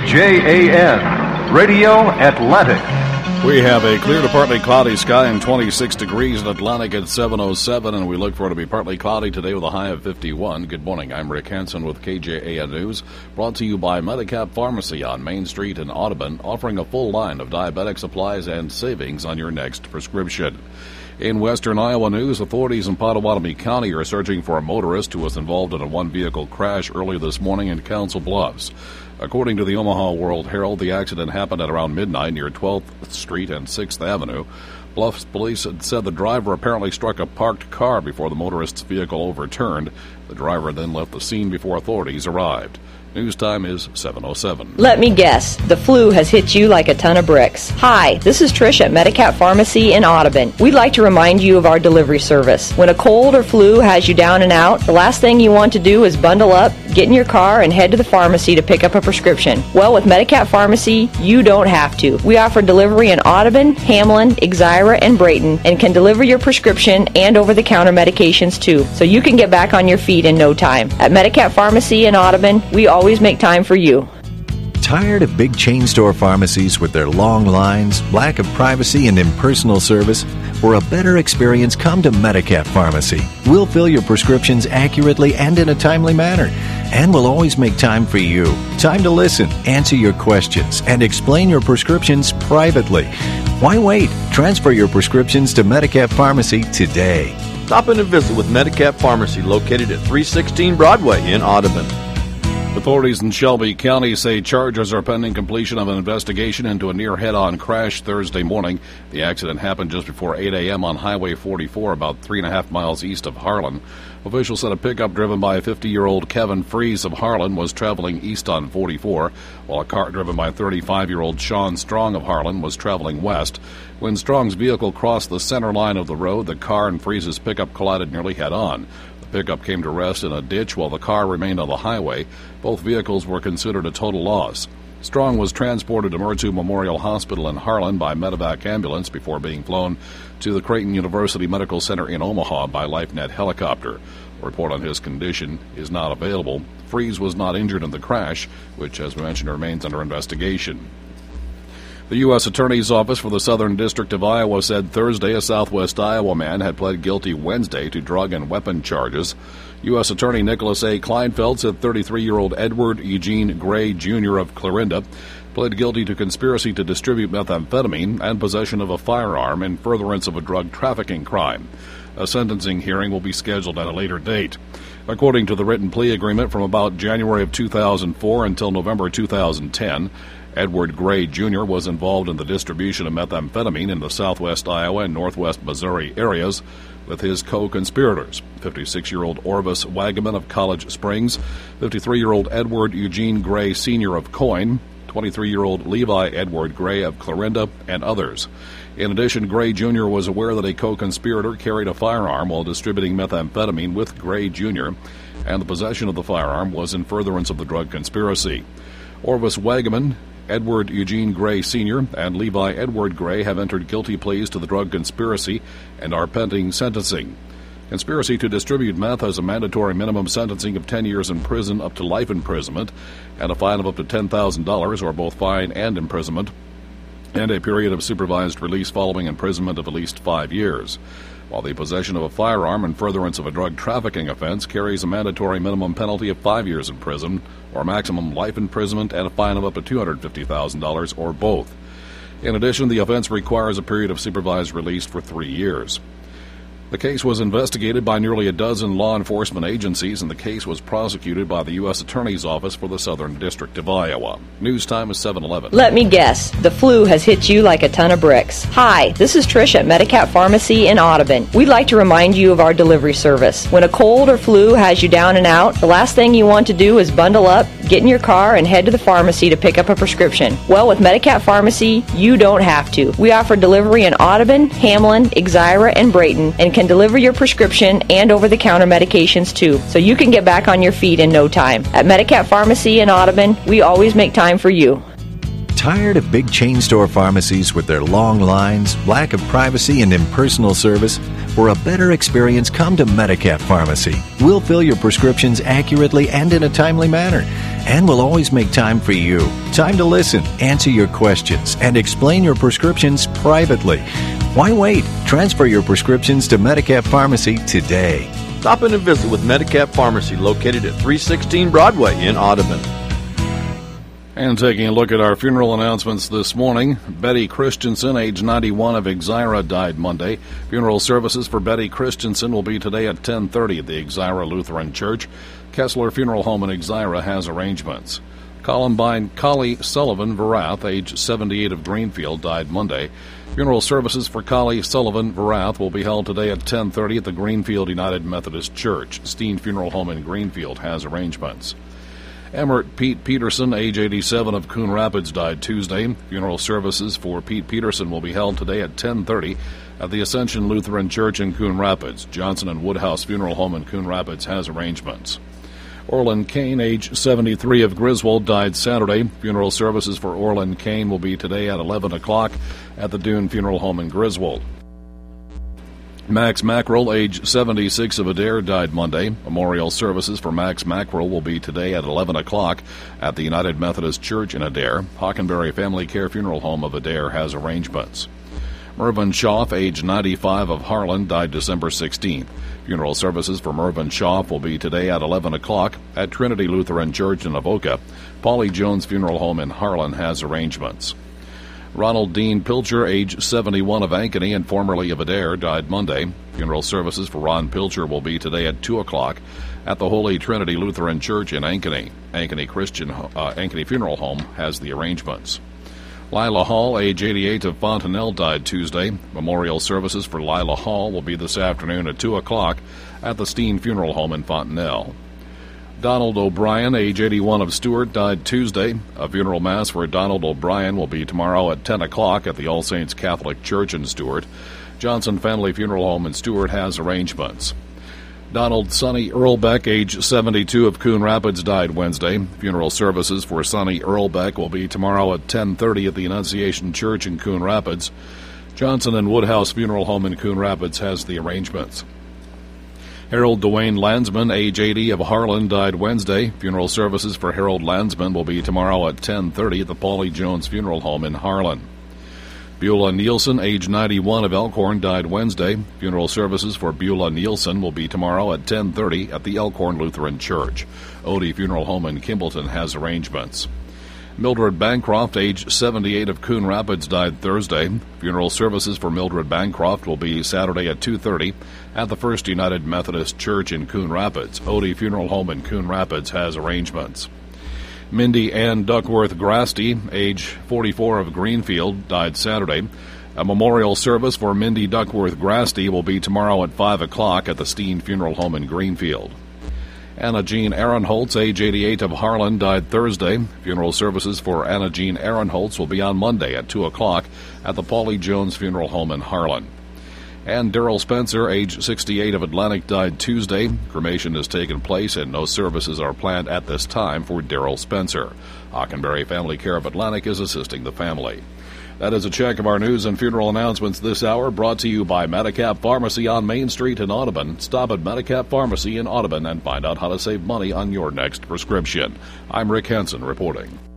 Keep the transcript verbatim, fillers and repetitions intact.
J A N, Radio Atlantic. We have a clear to partly cloudy sky and twenty-six degrees in Atlantic at seven oh seven, and we look for it to be partly cloudy today with a high of fifty-one. Good morning. I'm Rick Hansen with K J A N News, brought to you by Medicap Pharmacy on Main Street in Audubon, offering a full line of diabetic supplies and savings on your next prescription. In western Iowa news, authorities in Pottawatomie County are searching for a motorist who was involved in a one-vehicle crash early this morning in Council Bluffs. According to the Omaha World Herald, the accident happened at around midnight near twelfth Street and sixth Avenue. Bluffs police had said the driver apparently struck a parked car before the motorist's vehicle overturned. The driver then left the scene before authorities arrived. News time is seven oh seven. Let me guess, the flu has hit you like a ton of bricks. Hi, this is Trish at Medicap Pharmacy in Audubon. We'd like to remind you of our delivery service. When a cold or flu has you down and out, the last thing you want to do is bundle up, get in your car, and head to the pharmacy to pick up a prescription. Well, with Medicap Pharmacy, you don't have to. We offer delivery in Audubon, Hamlin, Exira, and Brayton, and can deliver your prescription and over-the-counter medications too, so you can get back on your feet in no time. At Medicap Pharmacy in Audubon, we always make time for you. Tired of big chain store pharmacies with their long lines, lack of privacy, and impersonal service? For a better experience, come to Medicap Pharmacy. We'll fill your prescriptions accurately and in a timely manner. And we'll always make time for you. Time to listen, answer your questions, and explain your prescriptions privately. Why wait? Transfer your prescriptions to Medicap Pharmacy today. Stop in and visit with Medicap Pharmacy, located at three sixteen Broadway in Audubon. Authorities in Shelby County say charges are pending completion of an investigation into a near head-on crash Thursday morning. The accident happened just before eight a.m. on Highway forty-four, about three and a half miles east of Harlan. Officials said a pickup driven by fifty-year-old Kevin Fries of Harlan was traveling east on forty-four, while a car driven by thirty-five-year-old Sean Strong of Harlan was traveling west. When Strong's vehicle crossed the center line of the road, the car and Fries' pickup collided nearly head-on. Pickup came to rest in a ditch while the car remained on the highway. Both vehicles were considered a total loss. Strong was transported to Murtu Memorial Hospital in Harlan by medevac ambulance before being flown to the Creighton University Medical Center in Omaha by LifeNet helicopter. A report on his condition is not available. Fries was not injured in the crash, which, as we mentioned, remains under investigation. The U S Attorney's Office for the Southern District of Iowa said Thursday a Southwest Iowa man had pled guilty Wednesday to drug and weapon charges. U S Attorney Nicholas A. Kleinfeld said thirty-three-year-old Edward Eugene Gray, Junior of Clarinda pled guilty to conspiracy to distribute methamphetamine and possession of a firearm in furtherance of a drug trafficking crime. A sentencing hearing will be scheduled at a later date. According to the written plea agreement from about January of two thousand four until November two thousand ten, Edward Gray, Junior was involved in the distribution of methamphetamine in the southwest Iowa and northwest Missouri areas with his co-conspirators, fifty-six-year-old Orvis Wagaman of College Springs, fifty-three-year-old Edward Eugene Gray, Senior of Coyne, twenty-three-year-old Levi Edward Gray of Clarinda, and others. In addition, Gray, Junior was aware that a co-conspirator carried a firearm while distributing methamphetamine with Gray, Junior, and the possession of the firearm was in furtherance of the drug conspiracy. Orvis Wagaman, Edward Eugene Gray, Senior, and Levi Edward Gray have entered guilty pleas to the drug conspiracy and are pending sentencing. Conspiracy to distribute meth has a mandatory minimum sentencing of ten years in prison up to life imprisonment and a fine of up to ten thousand dollars, or both fine and imprisonment, and a period of supervised release following imprisonment of at least five years. While the possession of a firearm in furtherance of a drug trafficking offense carries a mandatory minimum penalty of five years in prison, or maximum life imprisonment and a fine of up to two hundred fifty thousand dollars, or both. In addition, the offense requires a period of supervised release for three years. The case was investigated by nearly a dozen law enforcement agencies, and the case was prosecuted by the U S Attorney's Office for the Southern District of Iowa. News time is seven eleven. Let me guess, the flu has hit you like a ton of bricks. Hi, this is Trish at Medicap Pharmacy in Audubon. We'd like to remind you of our delivery service. When a cold or flu has you down and out, the last thing you want to do is bundle up, get in your car, and head to the pharmacy to pick up a prescription. Well, with Medicap Pharmacy, you don't have to. We offer delivery in Audubon, Hamlin, Exira, and Brayton, and can deliver your prescription and over-the-counter medications too, so you can get back on your feet in no time. At Medicap Pharmacy in Audubon, we always make time for you. Tired of big chain store pharmacies with their long lines, lack of privacy, and impersonal service? For a better experience, come to Medicap Pharmacy. We'll fill your prescriptions accurately and in a timely manner. and will always make time for you. Time to listen, answer your questions, and explain your prescriptions privately. Why wait? Transfer your prescriptions to Medicap Pharmacy today. Stop in and visit with Medicap Pharmacy, located at three sixteen Broadway in Audubon. And taking a look at our funeral announcements this morning, Betty Christensen, age ninety-one, of Exira, died Monday. Funeral services for Betty Christensen will be today at ten thirty at the Exira Lutheran Church. Kessler Funeral Home in Exira has arrangements. Columbine Collie Sullivan Verath, age seventy-eight, of Greenfield, died Monday. Funeral services for Collie Sullivan Verath will be held today at ten thirty at the Greenfield United Methodist Church. Steen Funeral Home in Greenfield has arrangements. Emmert Pete Peterson, age eighty-seven, of Coon Rapids, died Tuesday. Funeral services for Pete Peterson will be held today at ten thirty at the Ascension Lutheran Church in Coon Rapids. Johnson and Woodhouse Funeral Home in Coon Rapids has arrangements. Orland Kane, age seventy-three, of Griswold, died Saturday. Funeral services for Orland Kane will be today at eleven o'clock at the Dune Funeral Home in Griswold. Max Mackerel, age seventy-six, of Adair, died Monday. Memorial services for Max Mackerel will be today at eleven o'clock at the United Methodist Church in Adair. Hockenberry Family Care Funeral Home of Adair has arrangements. Mervyn Schaff, age ninety-five, of Harlan, died December sixteenth. Funeral services for Mervyn Schaff will be today at eleven o'clock at Trinity Lutheran Church in Avoca. Polly Jones Funeral Home in Harlan has arrangements. Ronald Dean Pilcher, age seventy-one, of Ankeny and formerly of Adair, died Monday. Funeral services for Ron Pilcher will be today at two o'clock at the Holy Trinity Lutheran Church in Ankeny. Ankeny Christian uh, Ankeny Funeral Home has the arrangements. Lila Hall, age eighty-eight, of Fontanelle, died Tuesday. Memorial services for Lila Hall will be this afternoon at two o'clock at the Steen Funeral Home in Fontanelle. Donald O'Brien, age eighty-one, of Stewart, died Tuesday. A funeral mass for Donald O'Brien will be tomorrow at ten o'clock at the All Saints Catholic Church in Stewart. Johnson Family Funeral Home in Stewart has arrangements. Donald Sonny Earlbeck, age seventy-two, of Coon Rapids, died Wednesday. Funeral services for Sonny Earlbeck will be tomorrow at ten thirty at the Annunciation Church in Coon Rapids. Johnson and Woodhouse Funeral Home in Coon Rapids has the arrangements. Harold Dwayne Landsman, age eighty, of Harlan, died Wednesday. Funeral services for Harold Landsman will be tomorrow at ten thirty at the Polly Jones Funeral Home in Harlan. Beulah Nielsen, age ninety-one, of Elkhorn, died Wednesday. Funeral services for Beulah Nielsen will be tomorrow at ten thirty at the Elkhorn Lutheran Church. Odie Funeral Home in Kimballton has arrangements. Mildred Bancroft, age seventy-eight, of Coon Rapids, died Thursday. Funeral services for Mildred Bancroft will be Saturday at two thirty at the First United Methodist Church in Coon Rapids. Odie Funeral Home in Coon Rapids has arrangements. Mindy Ann Duckworth Grasty, age forty-four, of Greenfield, died Saturday. A memorial service for Mindy Duckworth Grasty will be tomorrow at five o'clock at the Steen Funeral Home in Greenfield. Anna Jean Aaronholtz, age eighty-eight, of Harlan, died Thursday. Funeral services for Anna Jean Aaronholtz will be on Monday at two o'clock at the Polly Jones Funeral Home in Harlan. And Darrell Spencer, age sixty-eight, of Atlantic, died Tuesday. Cremation has taken place and no services are planned at this time for Darrell Spencer. Hockenberry Family Care of Atlantic is assisting the family. That is a check of our news and funeral announcements this hour, brought to you by Medicap Pharmacy on Main Street in Audubon. Stop at Medicap Pharmacy in Audubon and find out how to save money on your next prescription. I'm Rick Henson reporting.